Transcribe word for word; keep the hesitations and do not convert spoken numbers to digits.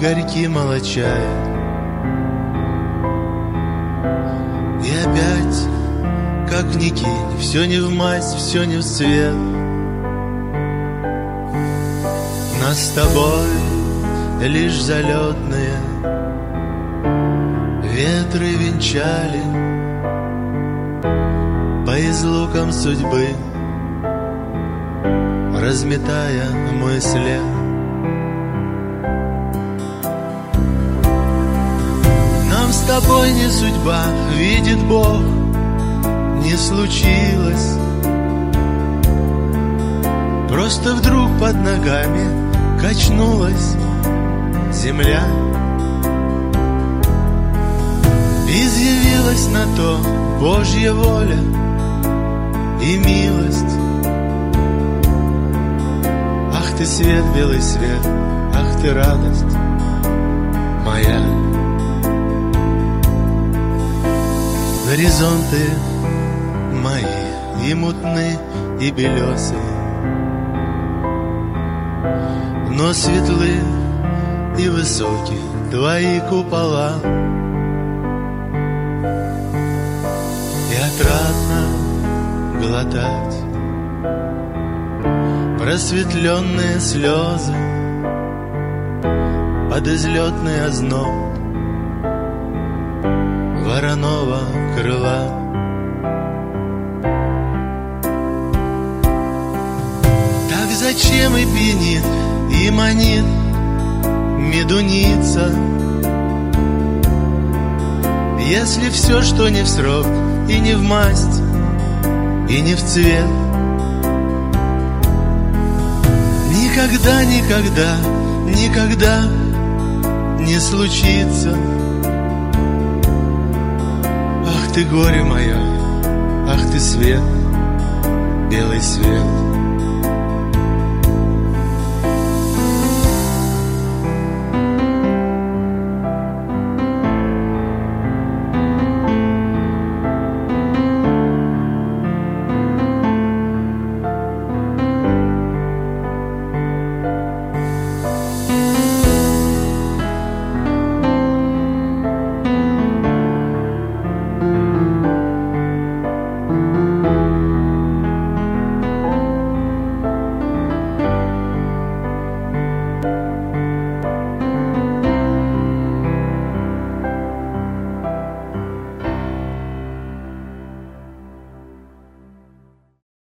горьки молочая. И опять, как ни кинь, все не в мазь, все не в цвет. Нас с тобой лишь залетные ветры венчали по излукам судьбы, разметая мой след. Нам с тобой не судьба, видит Бог, не случилось. Просто вдруг под ногами качнулась земля. Изъявилась на то Божья воля и милость. Ах ты свет, белый свет, ах ты радость моя. Горизонты мои и мутны, и белесые, но светлы и высоки твои купола. И отрадно глотать просветленные слезы под излетный озноб вороного крыла. Так зачем и пьянит, и манит медуница, если все, что не в срок, и не в масть, и не в цвет? Никогда, никогда, никогда не случится. Ах ты горе мое, ах ты свет, белый свет.